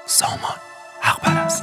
سامان حق پرست.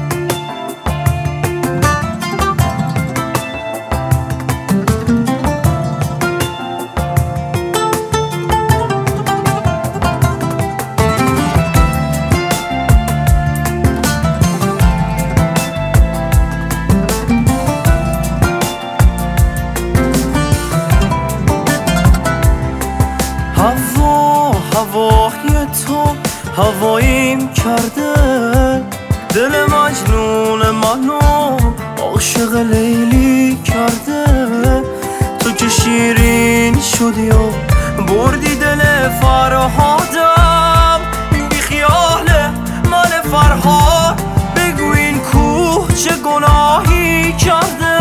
هوای تو هواییم کرده، دل مجنون منو عاشق لیلی کرده. تو که شیرین شدی و بردی دل فرهادم، بی خیال من فرهاد بگو این کوه چه گناهی کرده.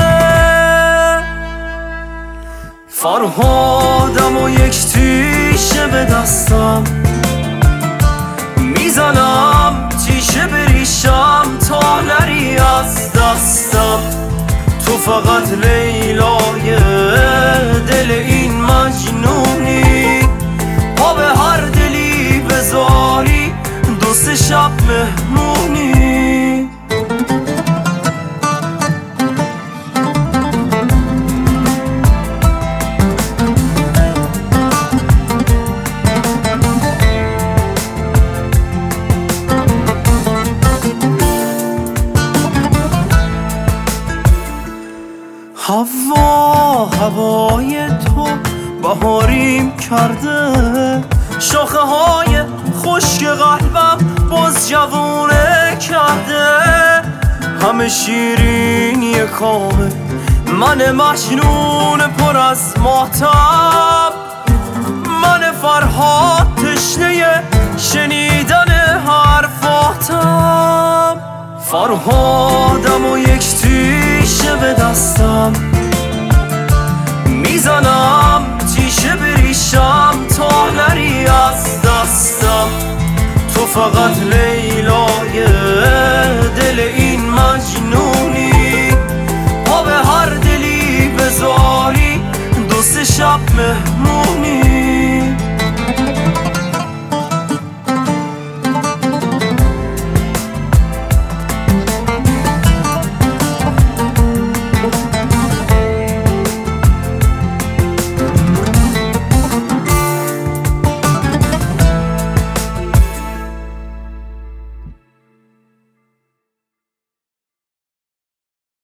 فرهادم و یک تیشه به دستم میزنم، تیشه بریشم تا نری از دستم. تو فقط لیلای دل این مجنونی، پا به هر دلی بذاری دو سه شب مهمونی. هوای تو بهاریم کرده، شاخه های خشک قلبم باز جوونه کرده. همه شیرینی کامه من مجنون پر از ماتم، من فرهاد تشنه شنیدن حرفاتم. فرهادم و یک تیشه به دستم میزنم، تیشه بریشم تا نری از دستم. تو فقط لیلای دل این مجنونی، پا به هر دلی بذاری دو سه شب مهمونی.